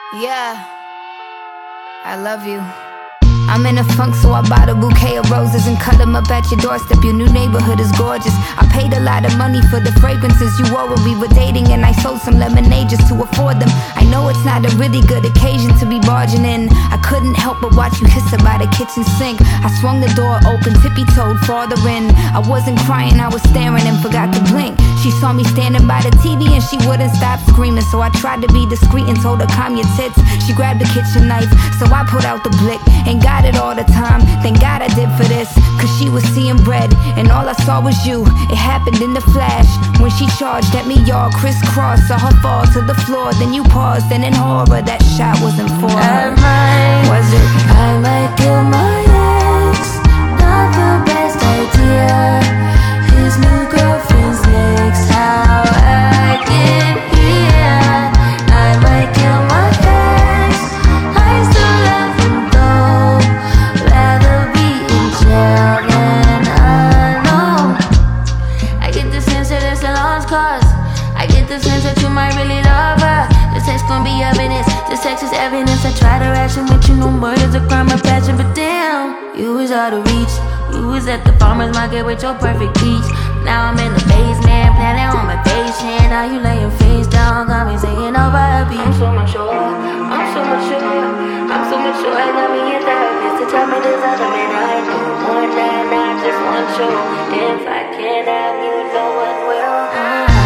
Yeah, I love you. I'm in a funk, so I bought a bouquet of roses and cut them up at your doorstep. Your new neighborhood is gorgeous. I paid a lot of money for the fragrances you wore when we were dating, and I sold some lemonade just to afford them. I know it's not a really good occasion to be barging in. I couldn't help but watch you hiss her by the kitchen sink. I swung the door open, tippy-toed farther in. I wasn't crying, I was staring and forgot to blink. She saw me standing by the TV and she wouldn't stop screaming, so I tried to be discreet and told her, calm your tits. She grabbed the kitchen knife, so I put out the blick and got it all the time. Thank God I did for this, cause she was seeing red and all I saw was you. It happened in the flash when she charged at me, y'all crisscross. Saw her fall to the floor, then you paused, and in horror that shot wasn't for her. Was it? I might kill my ex. Not the best idea. His new girlfriend's next. How I get here? I might kill my ex. I still love him though. Rather be in jail than alone. I get the sense that it's a lost cause. I get the sense that you might really love her. This text gon' be evidence. This text is evidence. I try to ration with you, no murder's a crime of passion, but damn, you was out of reach. You was at the farmer's market with your perfect peach. Now I'm in the basement, planning on my patient. Now you laying face down, got me singing over a beat. I'm so much sure, I'm so much sure, I'm so much sure. I got me a therapist to tell me there's other men I know. More than I just want you. If I can't have you, no one will.